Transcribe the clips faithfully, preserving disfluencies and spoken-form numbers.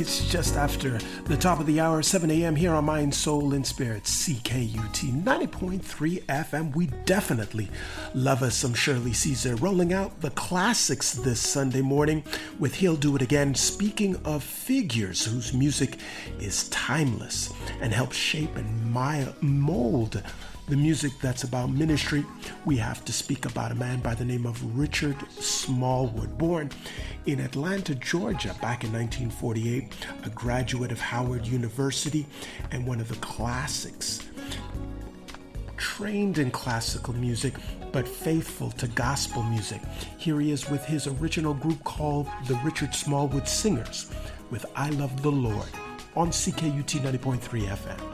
It's just after the top of the hour, seven a.m. here on Mind, Soul, and Spirit, C K U T ninety point three F M. We definitely love us some Shirley Caesar, rolling out the classics this Sunday morning with He'll Do It Again. Speaking of figures whose music is timeless and helps shape and mold the music that's about ministry, we have to speak about a man by the name of Richard Smallwood. Born in Atlanta, Georgia, back in nineteen forty-eight, a graduate of Howard University and one of the classics. Trained in classical music, but faithful to gospel music. Here he is with his original group called the Richard Smallwood Singers with I Love the Lord on C K U T ninety point three F M.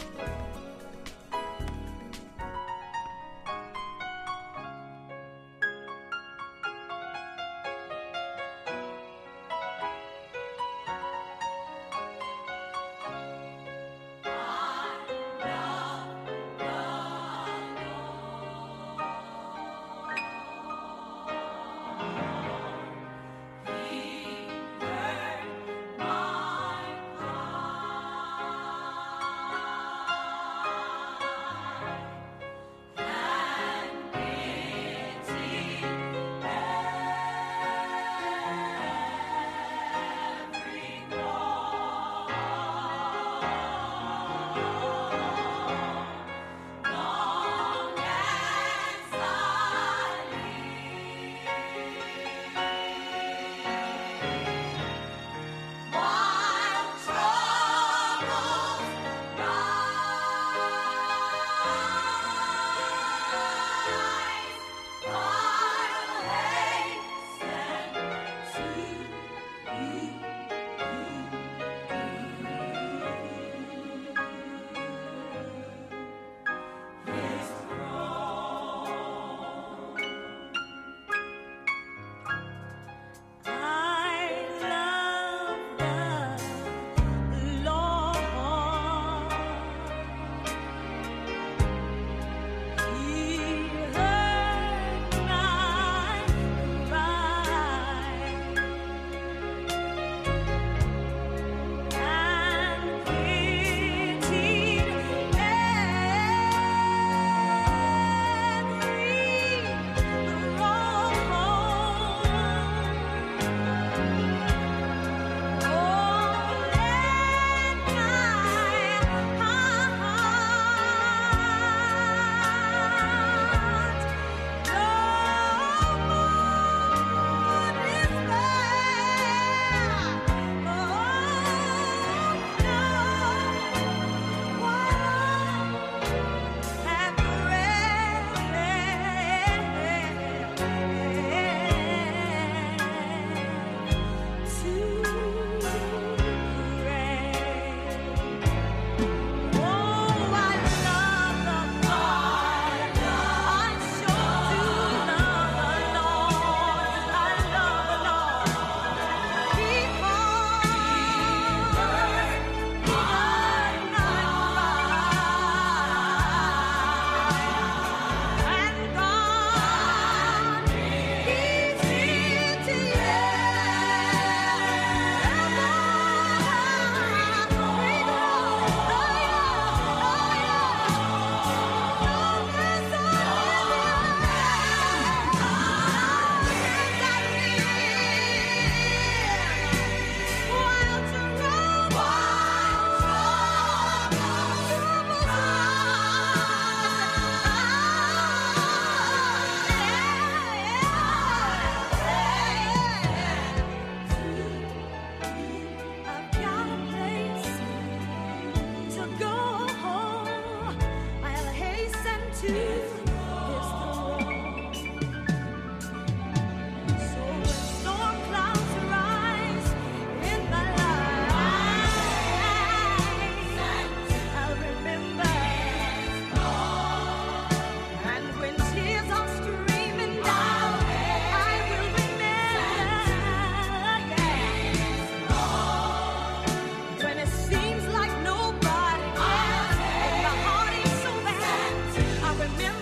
Remember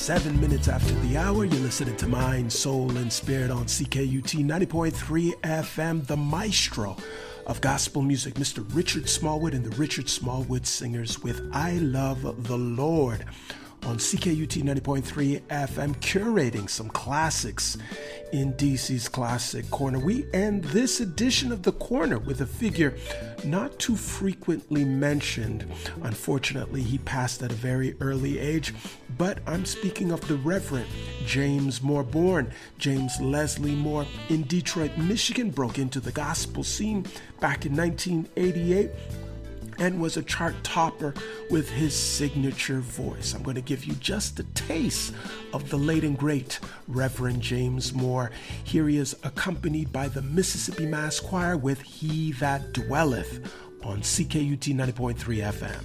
Seven minutes after the hour, you're listening to Mind, Soul, and Spirit on C K U T ninety point three F M, the maestro of gospel music, Mister Richard Smallwood and the Richard Smallwood Singers with I Love the Lord on C K U T ninety point three F M, curating some classics in D C's Classic Corner. We end this edition of The Corner with a figure not too frequently mentioned. Unfortunately, he passed at a very early age, but I'm speaking of the Reverend James Moore, born James Leslie Moore in Detroit, Michigan, broke into the gospel scene back in nineteen eighty-eight and was a chart topper with his signature voice. I'm going to give you just a taste of the late and great Reverend James Moore. Here he is accompanied by the Mississippi Mass Choir with He That Dwelleth on C K U T ninety point three F M.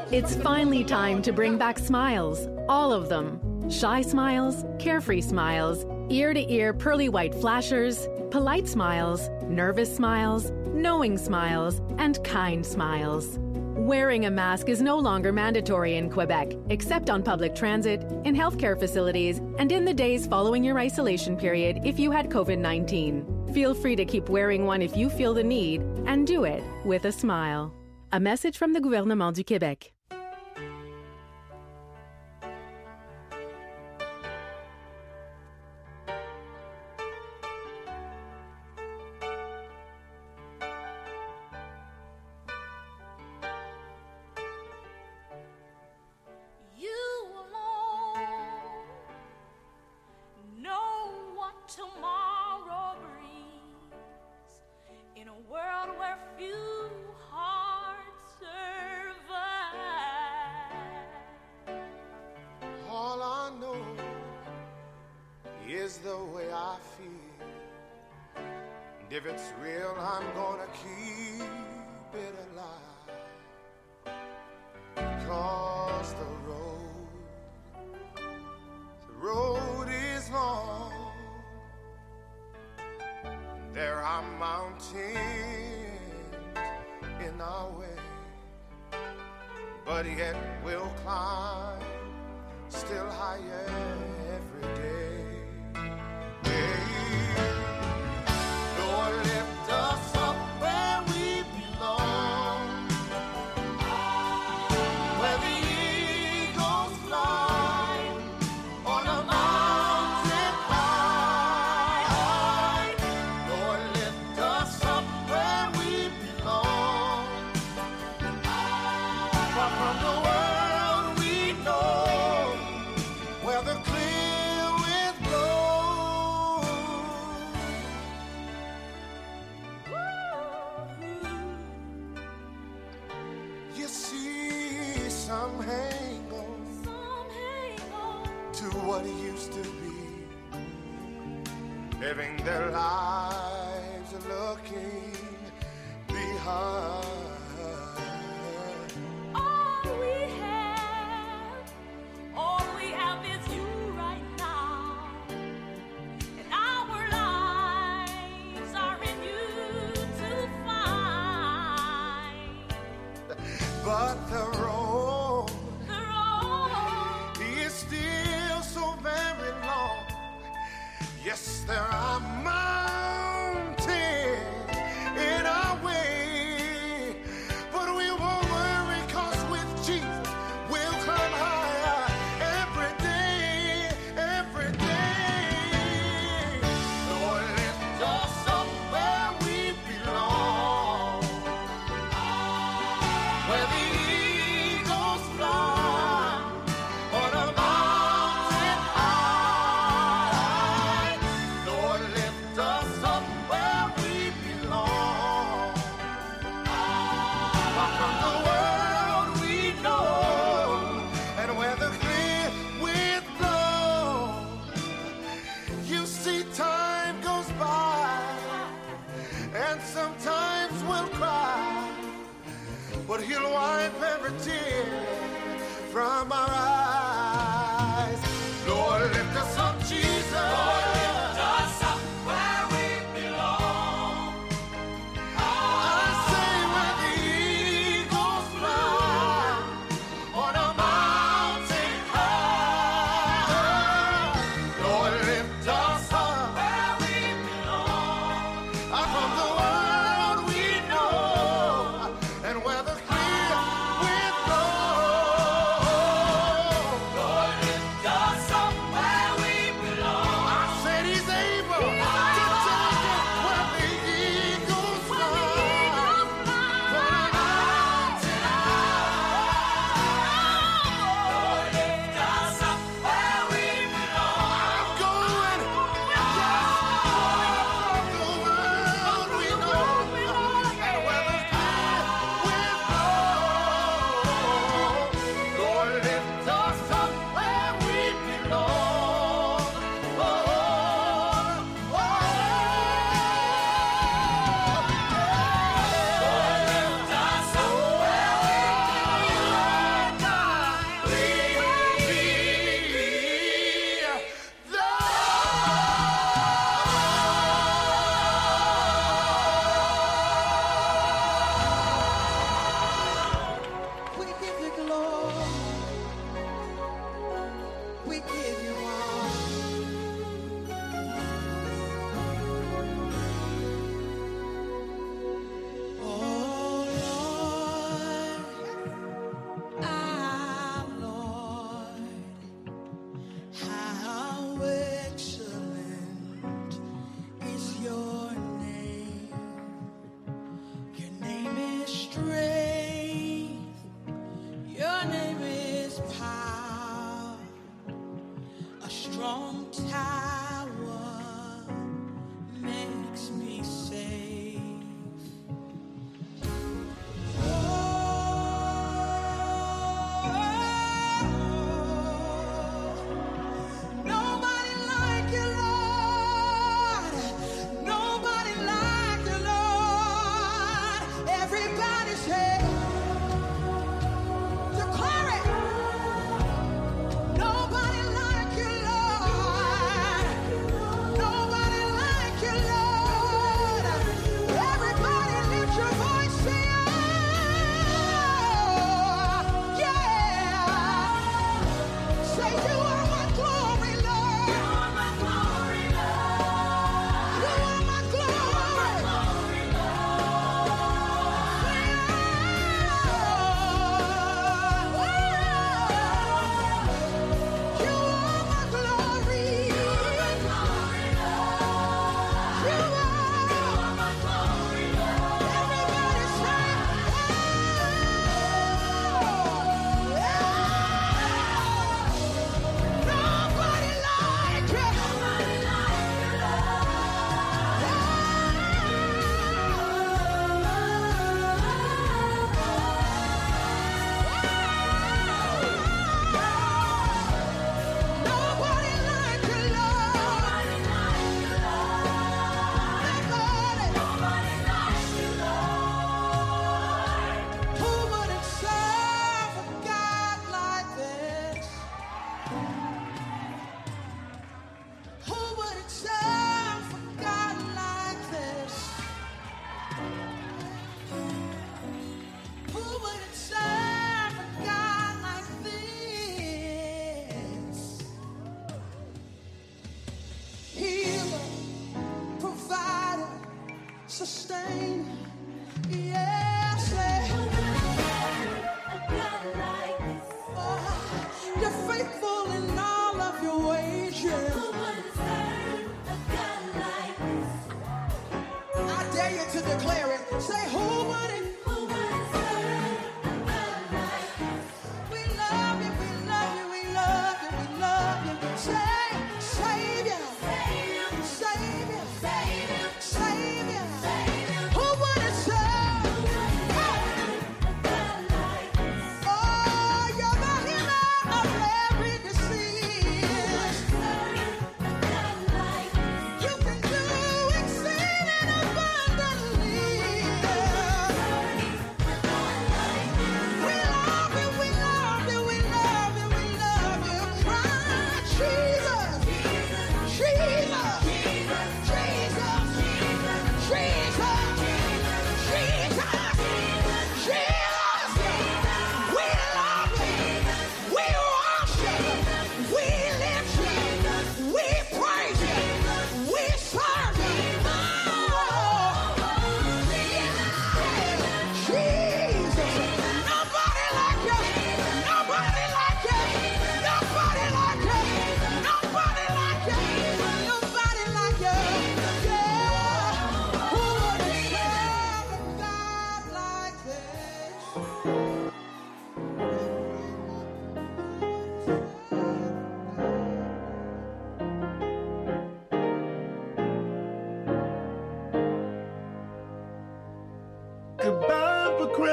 It's finally time to bring back smiles, all of them. Shy smiles, carefree smiles, ear-to-ear pearly white flashers, polite smiles, nervous smiles, knowing smiles, and kind smiles. Wearing a mask is no longer mandatory in Quebec, except on public transit, in healthcare facilities, and in the days following your isolation period if you had COVID nineteen. Feel free to keep wearing one if you feel the need, and do it with a smile. A message from the Gouvernement du Québec. Is the way I feel, and if it's real, I'm gonna keep it alive. Cause the road, the road is long. There are mountains in our way, but yet we'll climb still higher every day. Lord, lift us up where we belong, where the eagles fly on a mountain high. Lord, lift us up where we belong, far from the world we know, where the clear wind blows. You see, some hang on, some hang on to what it used to be, living their lives looking behind. All we have, all we have is you right now, and our lives are in you to find. But the road The road is still so very long. Yes, there are mountains in our way, but we won't worry, cause with Jesus we'll climb higher every day, every day. Lord, lift us up where we belong, where the eagles fly on a mountain high. Lord, lift us up where we belong, far from the world we know, and where the clear wind blows. You see, time goes by, and sometimes we'll cry, but he'll wipe every tear from our eyes. Lord, lift us up, Jesus. Lord, lift us up where we belong. I say where the eagles fly on a mountain high. Lord, lift us up where we belong, out from the world we know, and where the clear wind blows.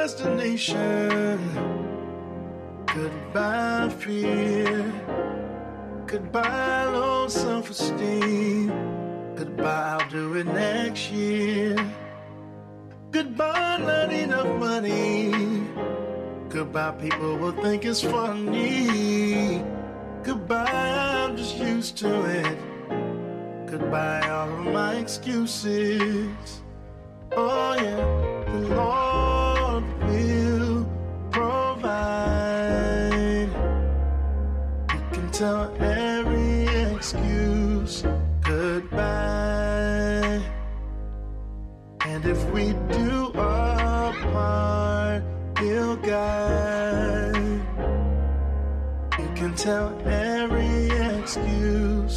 destination. Goodbye fear. Goodbye low self-esteem. Goodbye, I'll do it next year. Goodbye, not enough money. Goodbye, people will think it's funny. Goodbye, I'm just used to it. Goodbye, all of my excuses. Oh yeah, the Lord will provide. You can tell every excuse goodbye. And if we do our part, He'll guide. You can tell every excuse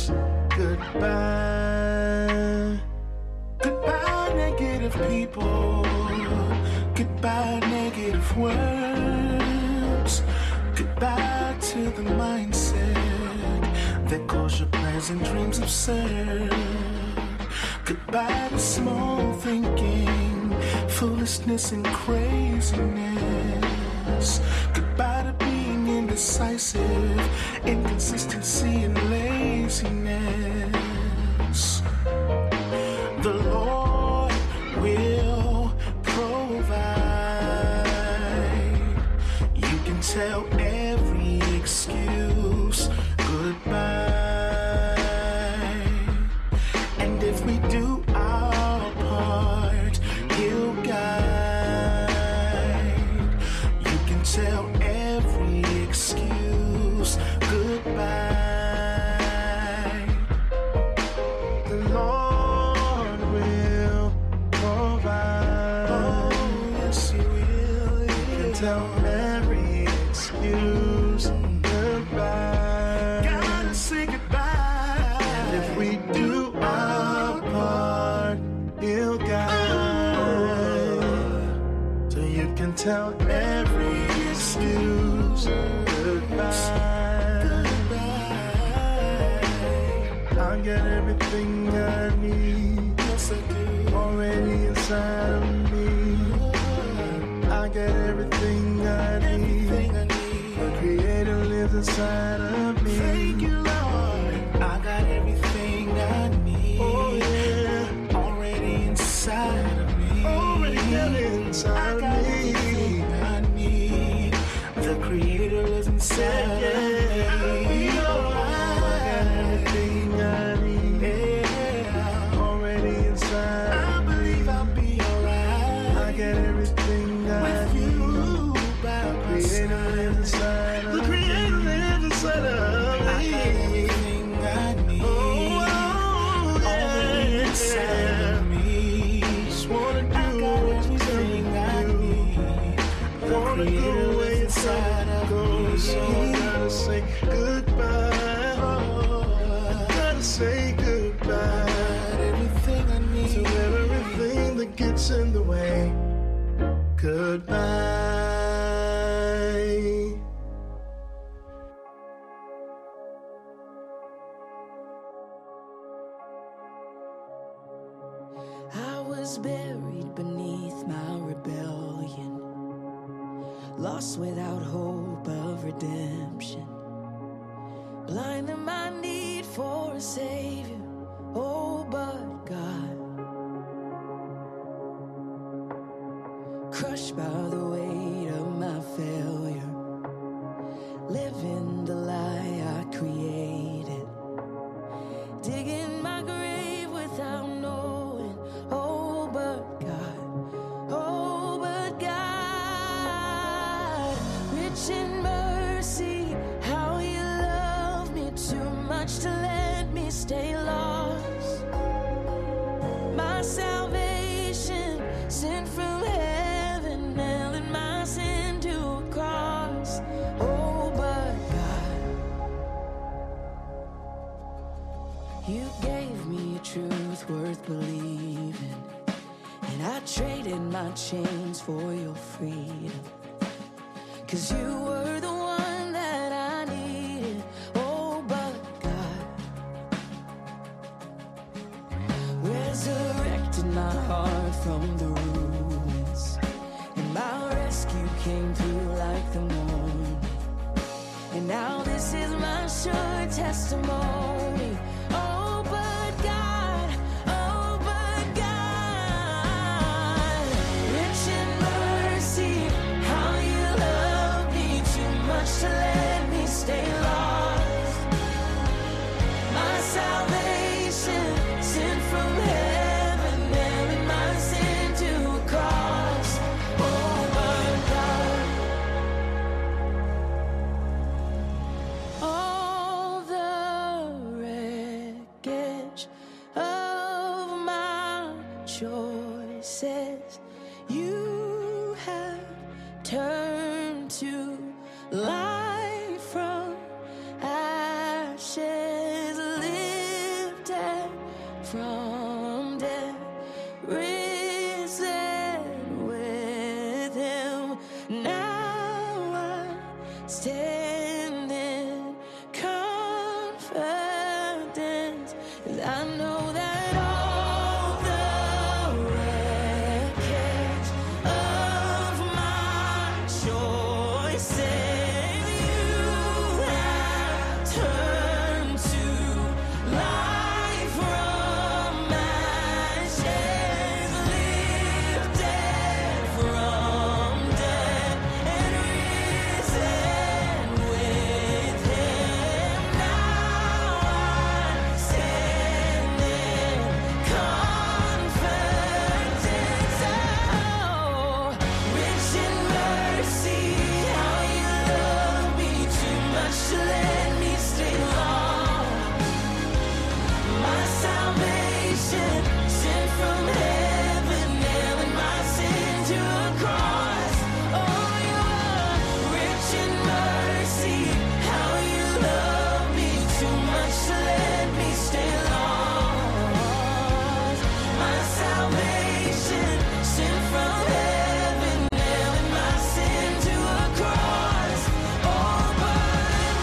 goodbye. Goodbye, negative people. Goodbye, negative words. Goodbye to the mindset that calls your plans and dreams absurd. Goodbye to small thinking, foolishness and craziness. Goodbye to being indecisive, inconsistency and laziness. The Lord will provide. You can tell every excuse goodbye. And if we do our part, He'll guide. You can tell every excuse goodbye. The Lord will provide. Oh, yes, He will. You can tell every excuse goodbye. Gotta say goodbye. And if we do our part, He'll guide. So you can tell every excuse goodbye. Goodbye. I got everything I need. Yes, I do. Already inside of me. I got everything I need. The Creator lives inside of me. Thank you, Lord. I got everything I need. Oh, yeah. Already inside of me. Already got inside I got of me. Everything I need. The Creator lives inside yeah, yeah. of me. Oh, I got everything I need. Yeah. Already inside. I believe I'll be alright. I got everything I with need. You by the Creator lives inside of me. The Creator lives inside of me. I got everything I need. Oh, oh yeah. Already inside of me. Just wanna do I got everything I need. The Creator lives inside of me. So I gotta say goodbye. Oh, I gotta say goodbye. I got everything I need. To everything that gets in the way. Goodbye. I was buried beneath my rebellion, lost without hope of redemption, blind to my need for a Savior. Oh, but God, crushed by the weight of my failure, living the lie I created, digging my grave without knowing. Oh, but God, oh, but God, rich in mercy, how You love me too much to let me stay lost. My salvation sent from heaven, nailing my sin to a cross. Oh, but God, You gave me a truth worth believing, and I traded my chains for Your freedom. 'Cause You were the one that I needed. Oh, but God, resurrected my heart from the ruins, and my rescue came through like the moon. And now this is my sure testimony. Oh, but God, oh, but God, rich in mercy, how you love me too much to let me stay lost. My salvation sent from heaven, nailing my sin to a cross. Oh, but God, all the wreckage of my choices you have turned to life from ashes, lifted from death, risen with him. Now I stand in confidence, 'cause I know that all the wreckage of my choices you have turned to life from ashes, lifted from death, and risen with him. Now I stand in confidence. Oh, rich in mercy, how you love me too much to let me stay long. My salvation sent from heaven, nailing my sin to a cross. Oh, you are rich in mercy, how you love me too much to let me stay lost. My salvation sent from heaven, nailing my sin to a cross. Oh, but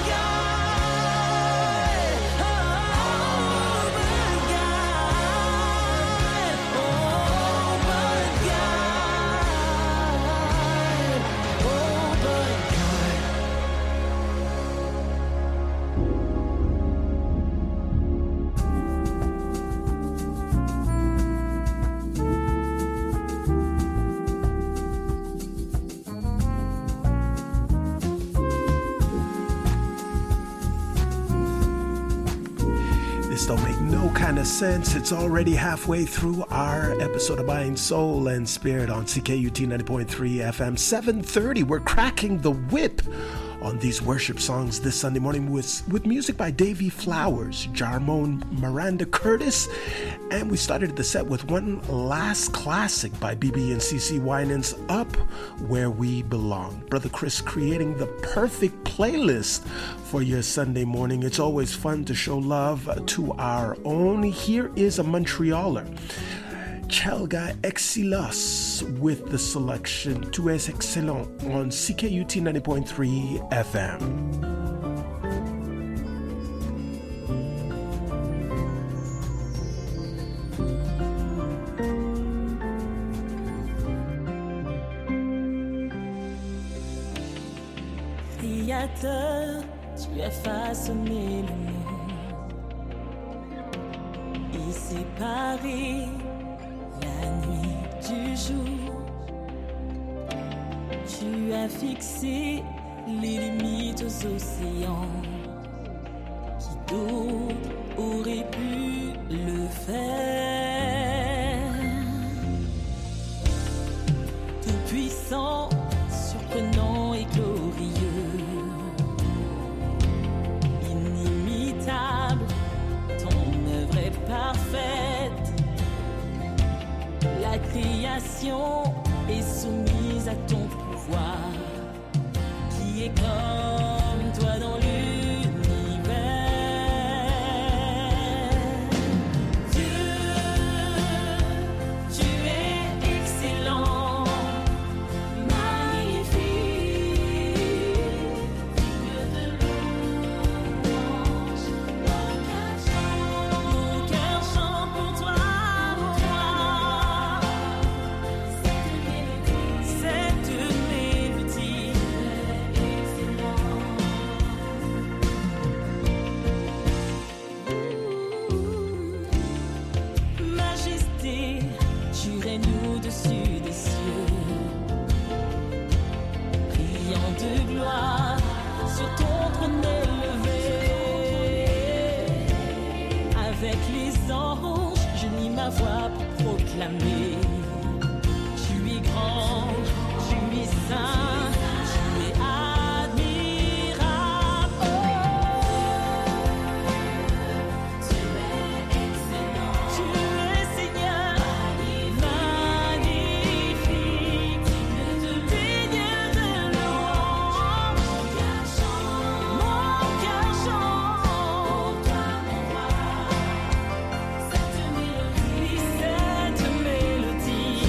God, oh, but God, oh, but God, oh, but God. This don't make no kind of sense. It's already halfway through our episode of Mind, Soul, and Spirit on C K U T ninety point three F M, seven thirty. We're cracking the whip on these worship songs this Sunday morning with, with music by Davy Flowers, Jarmon Miranda Curtis, and we started the set with one last classic by B B and C C Winans, Up Where We Belong. Brother Chris creating the perfect playlist for your Sunday morning. It's always fun to show love to our own. Here is a Montrealer, Chelga Exilos, with the selection Tu es excellent on C K U T ninety point three F M. Créateur, tu as façonné le monde et séparé la nuit du jour. Tu as fixé les limites aux océans. Qui d'autre aurait pu le faire? Tout puissant, surprenant et glorieux, inimitable, ton œuvre est parfaite. La création est soumise à ton pouvoir, qui est comme toi dans l'univers. Dieu, tu es excellent, de gloire sur ton trône élevé. Avec les anges, j'unis ma voix pour proclamer. Tu es grand, tu es saint, tu es admirable. Tu es excellent, tu es Seigneur, magnifique, digne de louange. Mon cœur chante, mon roi, cette mélodie, cette mélodie.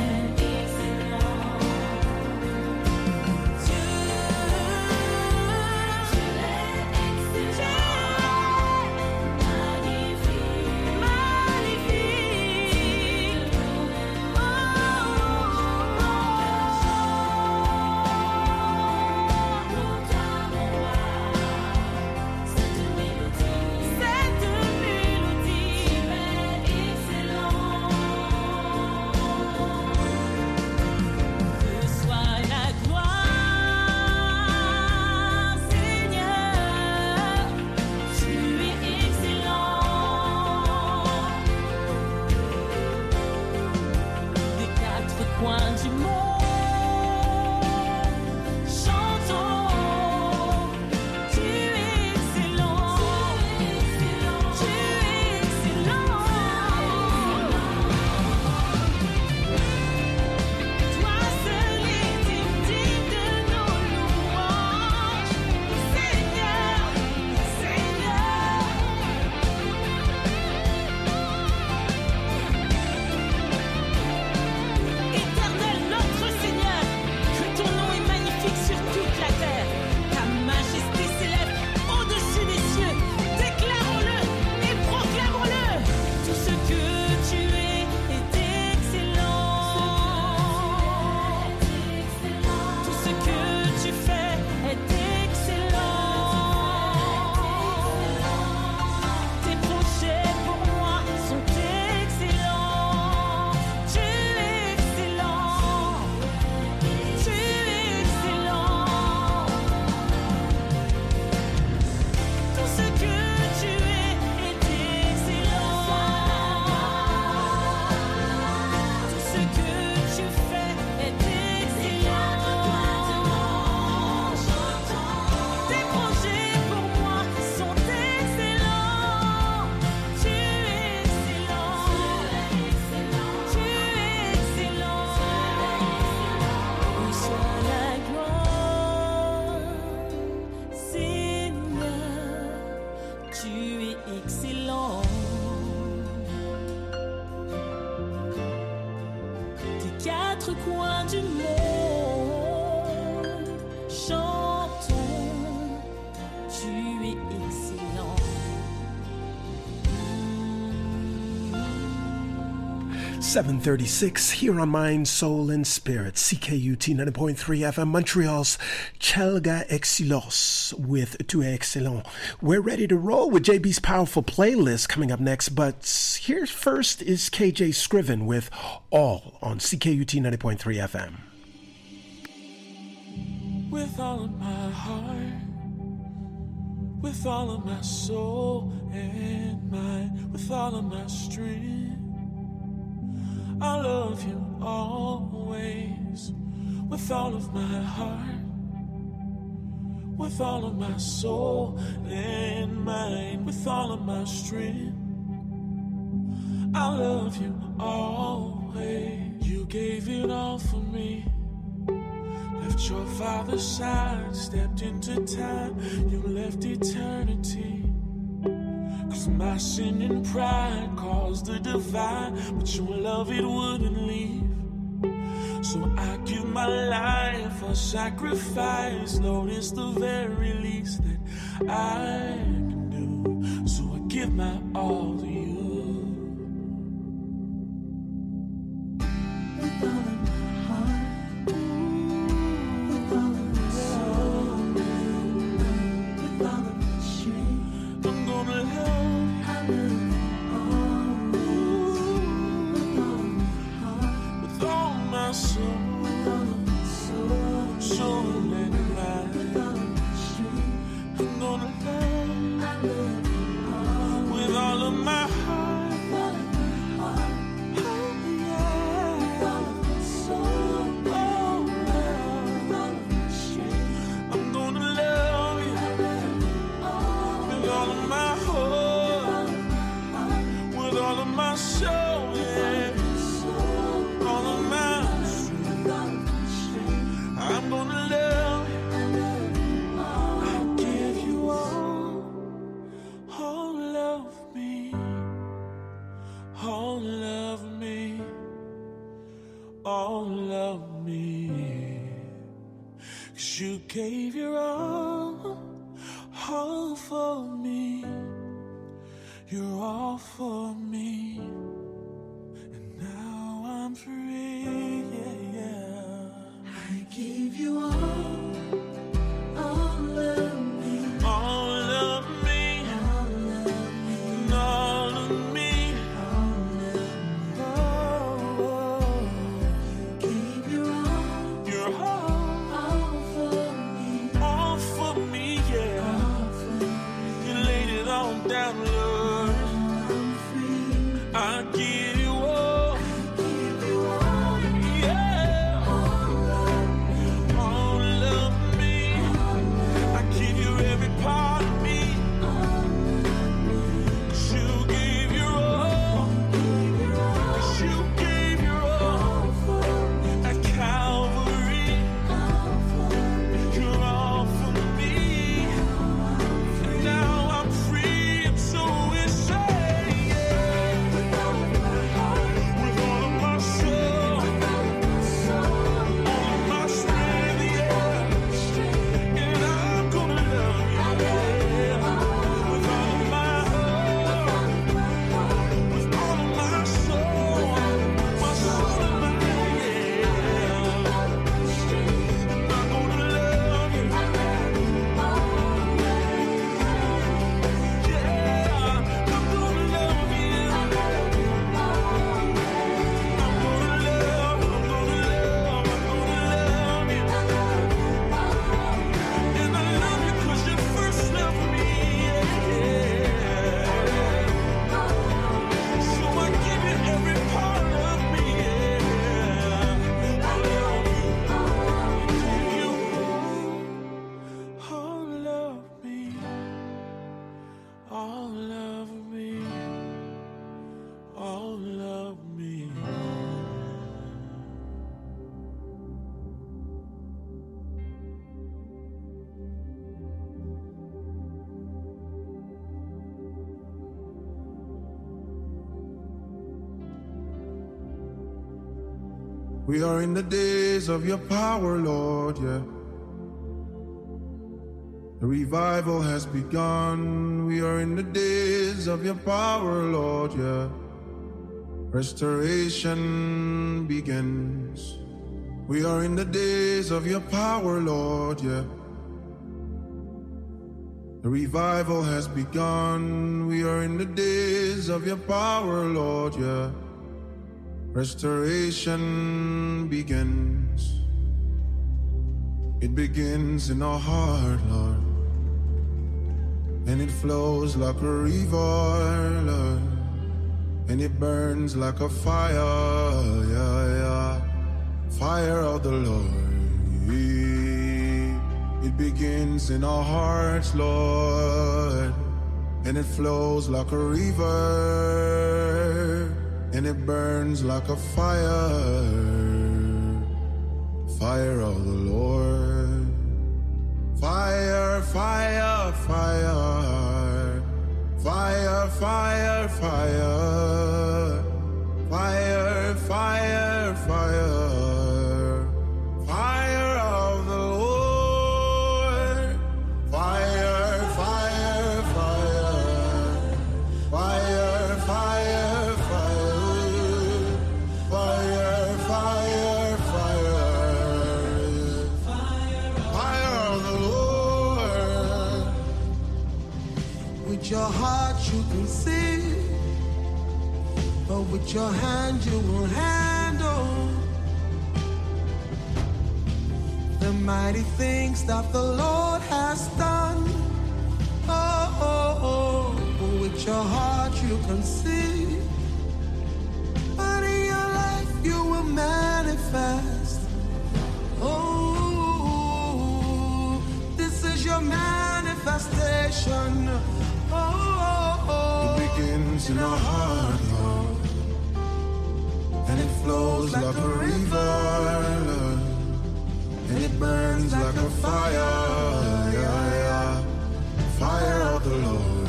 quatre coins du monde, chantons, tu es excellent. seven thirty-six here on Mind, Soul and Spirit, C K U T ninety point three F M, Montreal's Chelga Exilos with Tu es excellent. We're ready to roll with J B's powerful playlist coming up next, but here first is K J Scriven with All on C K U T ninety point three F M. With all of my heart, with all of my soul and mind, with all of my strength, I love you always, with all of my heart, with all of my soul and mind, with all of my strength, I love you always. You gave it all for me, left your father's side, stepped into time, you left eternity. Cause my sin and pride caused the divide, but your love it wouldn't leave. So I give my life a sacrifice, Lord, it's the very least that I can do. So I give my all to you. With all of my heart, with all of my soul, with all of my strength, I'm gonna love. Soul, soul and mind. my heart, with all of my heart, oh yeah, with all of my soul, oh Lord, with all of my strength, I'm gonna love you, with all of my heart, with all of my soul, yeah, all of my strength, I'm gonna love you. I'll give you all, all of me, all of me, all of me. 'Cause you gave your all, all for me. You're all for me. And now I'm free, yeah, yeah. I give you all, all of me, all of me, all of me, and all of me, all of me. Oh, give you all, you're all, all for me, all for me, yeah. All for me. You laid it all down, Lord. I'm free. I give you all, I give you all, yeah. All of me, all of me. I give you every part of me. 'Cause you gave your all, 'cause you gave your all at Calvary. You're all for me. And now I'm free, and so is say, yeah. With all of my heart, with all of my soul, all of my strength, yeah. And I'm gonna love you, yeah. With all of my heart, with all of my soul, my soul and my, yeah. I'm gonna love you, yeah. I'm gonna love you. I'm gonna love, I'm gonna love, I'm gonna love you. And I love you 'cause you first loved me, yeah. So I give you every part of me, yeah. I love you, you all of me, all of me, all of me. We are in the days of your power, Lord, yeah. The revival has begun. We are in the days of your power, Lord, yeah. Restoration begins. We are in the days of your power, Lord, yeah. The revival has begun. We are in the days of your power, Lord, yeah. Restoration begins. It begins in our heart, Lord. And it flows like a river, Lord. And it burns like a fire, yeah, yeah. Fire of the Lord. It begins in our hearts, Lord. And it flows like a river. And it burns like a fire. Fire of the Lord. Fire, fire, fire. Fire, fire, fire. Fire, fire, fire. Fire of the Lord. Fire, fire, fire. Fire, fire, fire. Fire, fire, fire. Fire of the Lord. With your heart you can see, but with your hand you will handle the mighty things that the Lord has done. Oh, oh, oh. With what your heart you can see. But in your life you will manifest. Oh, this is your manifestation. Oh, it begins in our heart, Lord, and it flows like a river, and it burns like a fire, yeah, yeah. Fire of the Lord.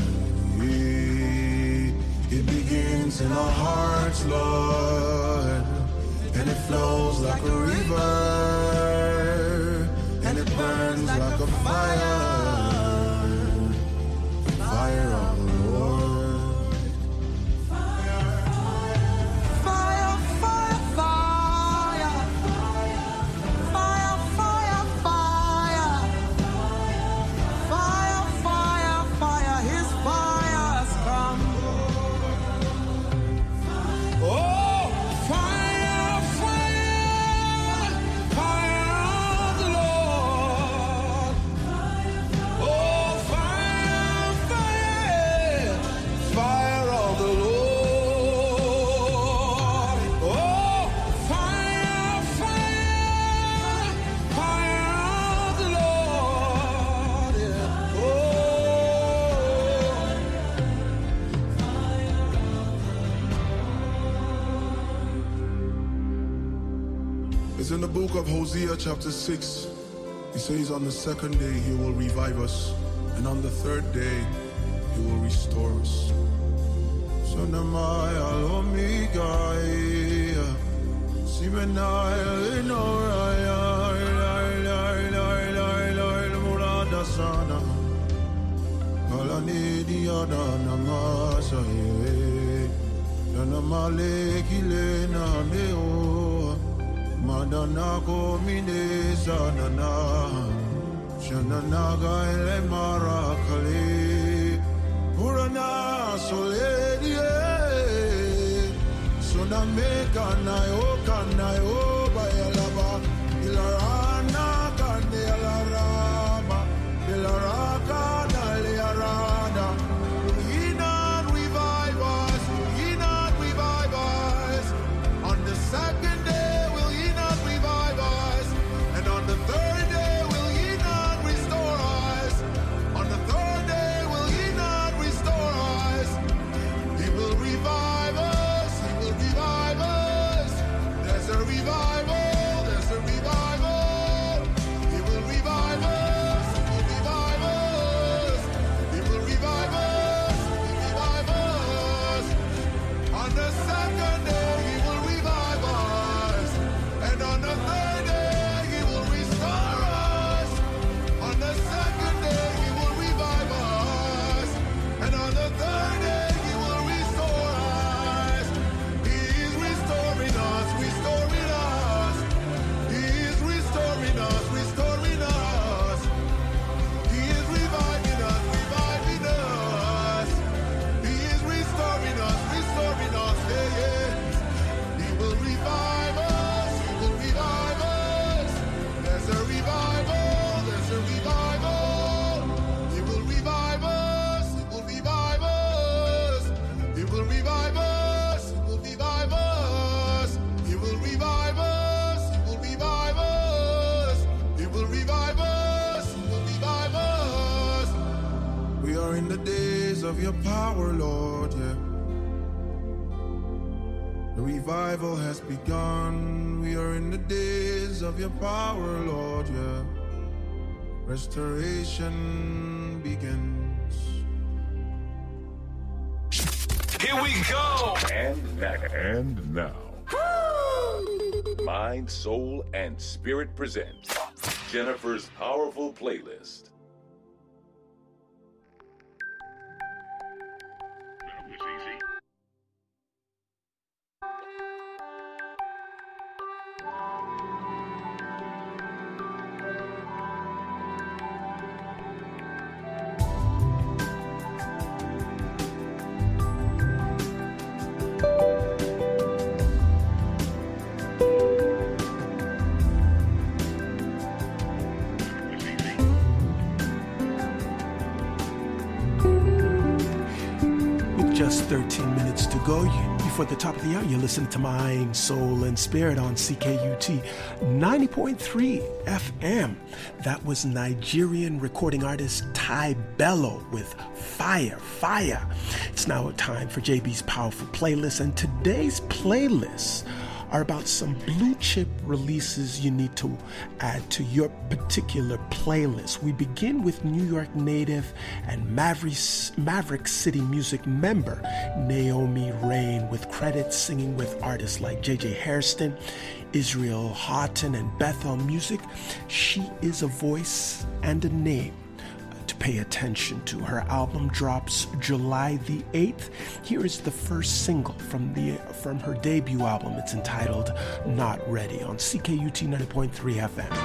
It begins in our hearts, Lord, and it flows like a river, and it burns like a fire, fire of the Lord. Fire, fire, fire, fire, fire, fire, fire, fire, fire, fire, his fire has come. Oh, fire, fire, fire of the Lord. Oh, fire, fire, fire of the Lord. Oh, fire, fire, fire of the Lord. Yeah. Oh. It's in the book of Hosea chapter six. He says on the second day he will revive us, and on the third day he will restore us. Sonamai alomika, simenai enoraya, murada sana, alanedi adana masaye, nanamale kilena neo. Madana komine sanana, shananaga ele marakale, urana soledie, sonameka nayo kanayo bayalaba, ilarana kane alarama, ilaraka nale arada, he not revive us, he not revive us, on the second day. On the third day, will he not restore us? On the third day, will he not restore us? He will revive us. He will revive us. There's a revival. There's a revival. He will revive us. He will revive us. He will revive us. He will revive us. On the second day, he will revive us. And on the third day, on the second day, he will revive us. And on the third day, he will restore us. He is restoring us, restoring us. He is restoring us, restoring us. He is reviving us, reviving us. He is restoring us, restoring us. Yeah, yeah. He will revive us, he will revive us. There's a revival. There's a revival. He will revive us. He will revive us. He will revive us. He will revive us. He will revive us. He will revive us. He will revive us. He will revive us. We are in the days of your power, Lord. Yeah. The revival has begun. We are in the days of your power, Lord. Yeah. Restoration begins. Here we go! And now, and now. Mind, Soul, and Spirit present Jennifer's Powerful Playlist. That was easy. thirteen minutes to go. You, before the top of the hour, you're listening to Mind, Soul, and Spirit on C K U T ninety point three F M. That was Nigerian recording artist Ty Bello with Fire, Fire. It's now time for J B's Powerful Playlist, and today's playlists are about some blue chip releases you need to add to your particular playlist. We begin with New York native and Maverick, Maverick City Music member Naomi Rain, with credits singing with artists like J J Hairston, Israel Houghton, and Bethel Music. She is a voice and a name to pay attention to. Her album drops July the eighth. Here is the first single from the from her debut album. It's entitled Not Ready on C K U T ninety point three F M.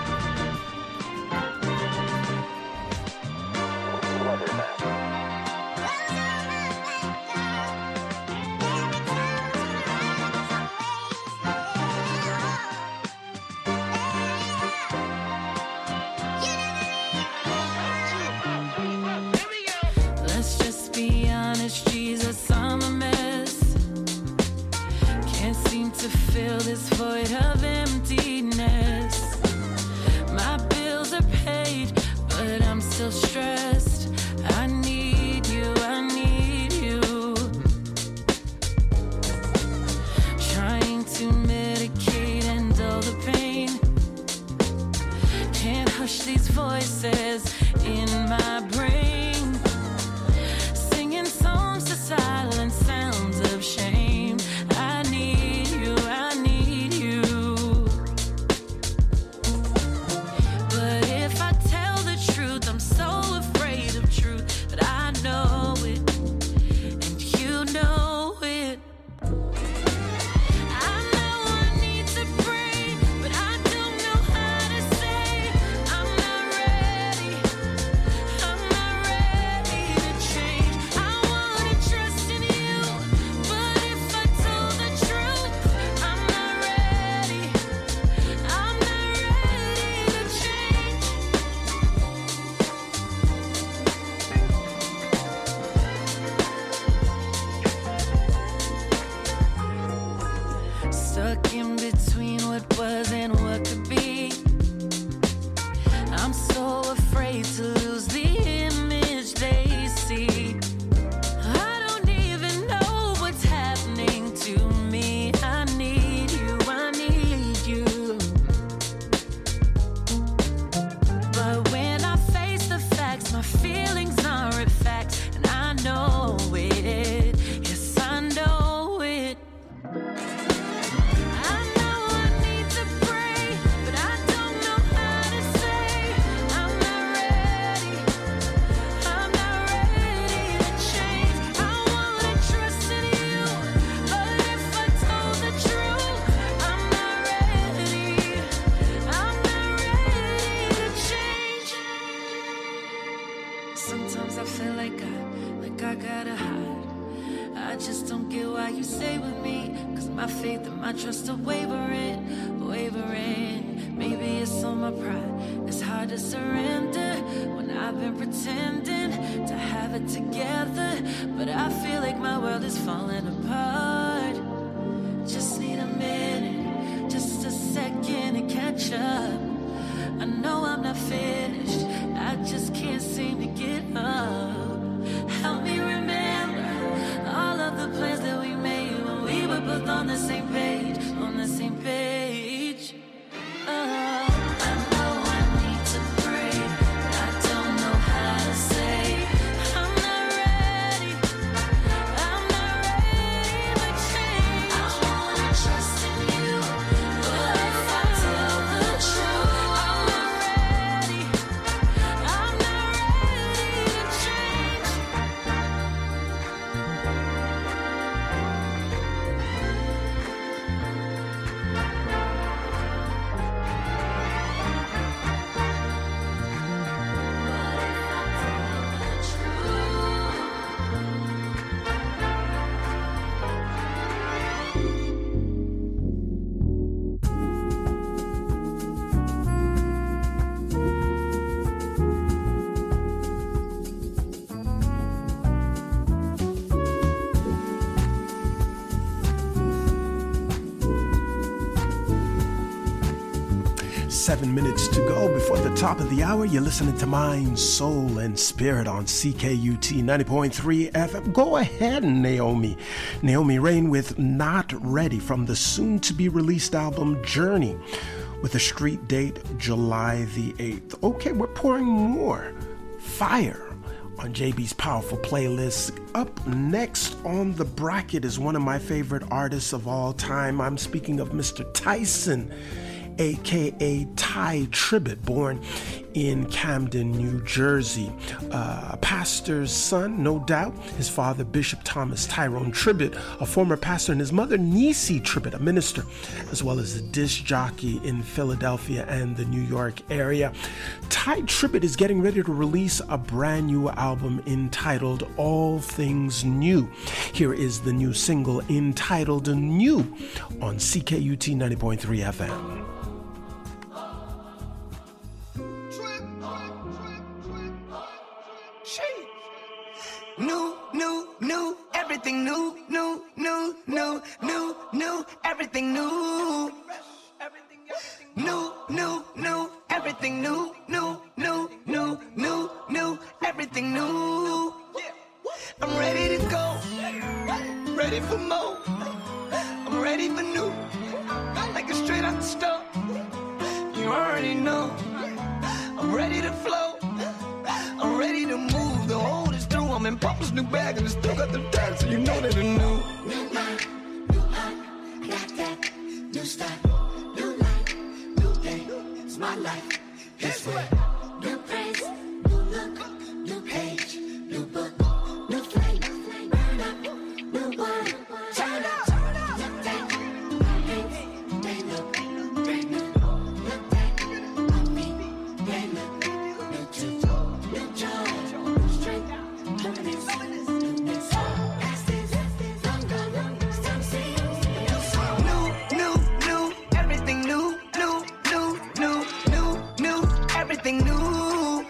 Trust Seven minutes to go before the top of the hour. You're listening to Mind, Soul, and Spirit on C K U T ninety point three F M. Go ahead, Naomi. Naomi Rain with Not Ready from the soon-to-be-released album Journey with a street date July the eighth. Okay, we're pouring more fire on J B's powerful playlist. Up next on the bracket is one of my favorite artists of all time. I'm speaking of Mister Tyson, aka Tye Tribbett, born in Camden, New Jersey. Uh, a pastor's son, no doubt. His father, Bishop Thomas Tyrone Tribbett, a former pastor, and his mother, Niecy Tribbett, a minister, as well as a disc jockey in Philadelphia and the New York area. Tye Tribbett is getting ready to release a brand new album entitled All Things New. Here is the new single entitled New on C K U T ninety point three F M. New, new, new, everything new, new, new, new, new, new, everything new. New, new, new, everything new, new, new, new, new, new, everything new. I'm ready to go, ready for more. I'm ready for new, like a straight out the stove. You already know, I'm ready to flow. I'm ready to move, the old is through. I'm in Papa's new bag and it's still got the tag, so you know that it's new. New mind, new heart, I got that new start, new life, new day. It's my life, this way. New praise, new look, new page, new book, new flame, burn up, new wine, turn up. Look back, my hands, they look brand new. Look back, my feet, they look new too. New joy, new strength, happiness, newness. Past this, long gone, it's time to see. New, new, new, everything new, new, new, new, new, new, everything new.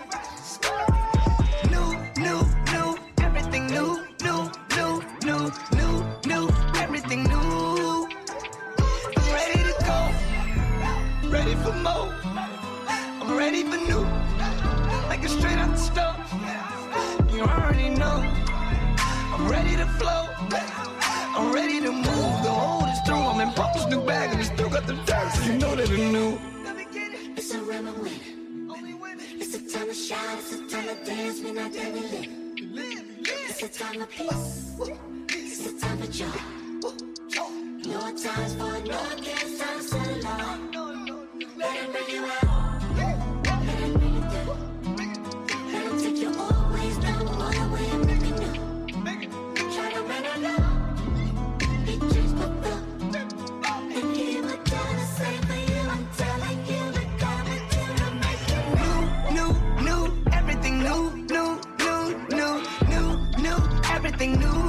New, new, new, everything new, new, new, new, new, new, everything new. I'm ready to go, ready for more. I'm ready for new, like a straight out the stove. You already know, I'm ready to flow. I'm ready to move, the old is through. I'm in Papa's new bag and it's still got the tag, so you know that it's new. It's a rim of winning. It's a time to shout, it's a time to dance, we not there, we live. It's a time of peace, it's a time for joy. No times for no against times to the Lord. Let him bring you out, let him bring you through. Let him take you always down, all the way and make it new. Try to run it out, he changed my thought. And he would do the same for you, I'm telling you, the God with you to make it new. New, new, everything new, new, new, new, new, new, everything new.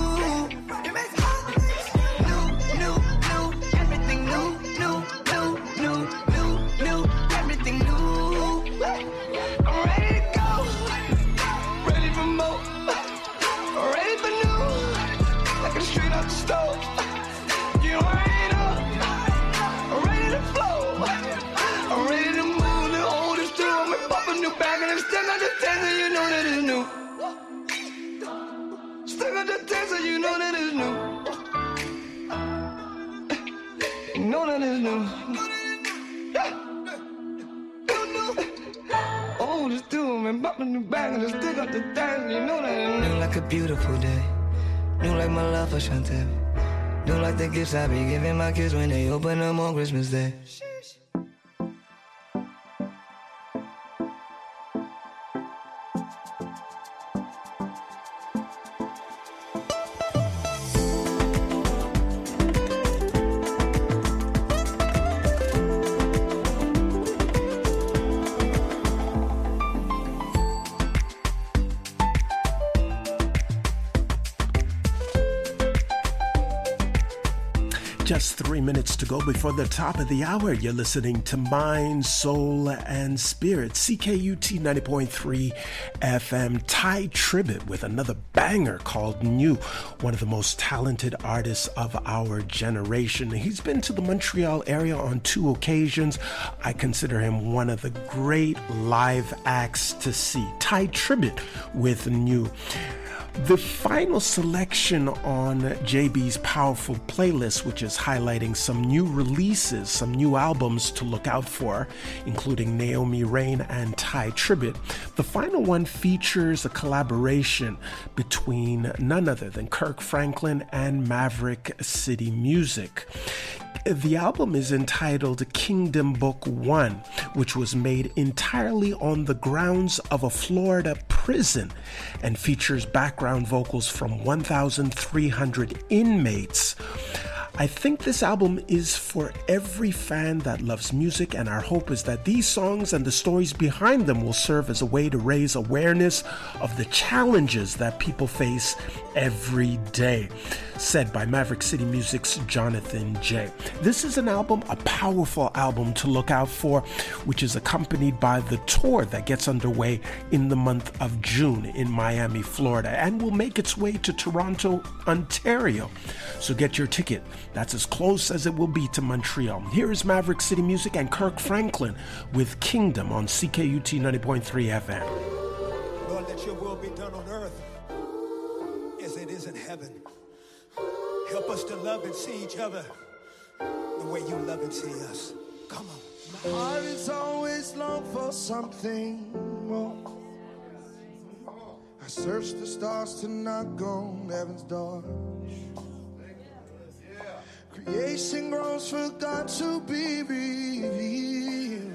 New, new, new, everything new, new, new, new, new, new, everything new. I'm ready to go, ready for more, ready for new, like a straight out the stove. You already know, I'm ready to flow, I'm ready to move, the old is through. I'm in Papa new bag and it's still got the taste, so you know that it's new. Still got the taste, so you know that it's new. You know that it's new. Old is through, I'm in Papa new bag and it's still got the taste, you know that it's new. New like a beautiful day, new like my love for Chantel, new like the gifts I be giving my kids when they open them on Christmas Day. Just three minutes to go before the top of the hour. You're listening to Mind, Soul, and Spirit. C K U T ninety point three F M. Tye Tribbett with another banger called New, one of the most talented artists of our generation. He's been to the Montreal area on two occasions. I consider him one of the great live acts to see. Tye Tribbett with New. The final selection on J B's powerful playlist, which is highlighting some new releases, some new albums to look out for, including Naomi Raine and Tye Tribbett. The final one features a collaboration between none other than Kirk Franklin and Maverick City Music. The album is entitled Kingdom Book One, which was made entirely on the grounds of a Florida prison and features background vocals from one thousand three hundred inmates. I think this album is for every fan that loves music, and our hope is that these songs and the stories behind them will serve as a way to raise awareness of the challenges that people face every day. Said by Maverick City Music's Jonathan J. This is an album, a powerful album to look out for, which is accompanied by the tour that gets underway in the month of June in Miami, Florida, and will make its way to Toronto, Ontario. So get your ticket. That's as close as it will be to Montreal. Here is Maverick City Music and Kirk Franklin with Kingdom on C K U T ninety point three F M. Lord, let your will be done on earth as it is in heaven. Help us to love and see each other the way you love and see us. Come on. My heart is always long for something more. I search the stars to knock on heaven's door. Creation grows for God to be revealed.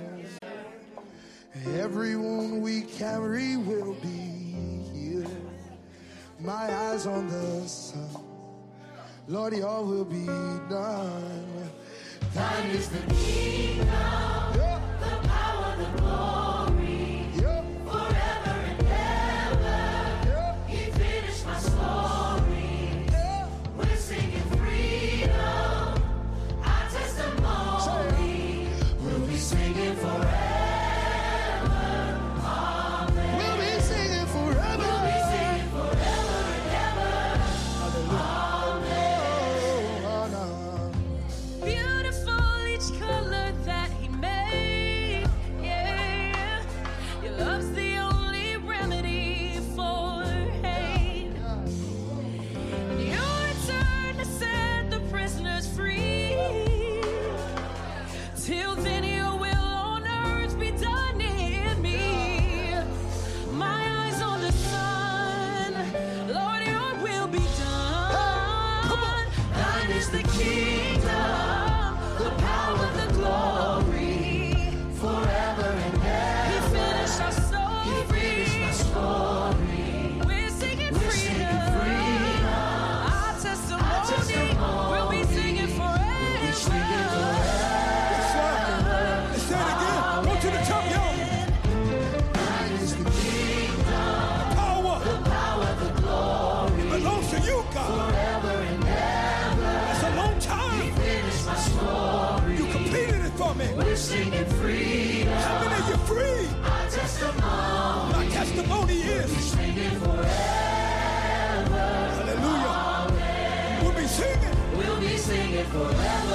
Every wound we carry will be healed. My eyes on the sun, Lord, your will be done. Thine is the kingdom, yeah. The power, the glory, yeah. Forever and ever. Yeah. He finished my story. Yeah. We're singing freedom. Our testimony. We'll be singing forever. Amen. We'll be singing forever. We'll be singing forever and ever. Hallelujah. Beautiful each color that he made, yeah. Your love's the only remedy for hate. And you return to set the prisoners free. Till then your will on earth be done in me. My eyes on the sun, Lord, your will be done. Thine is the kingdom, the power, the glory, forever and ever. He finished our story. He finished my story. We're singing We're freedom. Singing freedom. Our testimony. Our testimony. We'll be singing forever. We'll be singing forever. Let's say it again. I want you to jump, y'all. Thine is the kingdom, Power. the power, the glory, It belongs to you, God. forever and ever. It's a long time. Finish my story. You completed it for me. We're singing freedom. How many of you free? Our testimony. My testimony is. Singing forever. Hallelujah. We'll be singing. We'll be singing forever.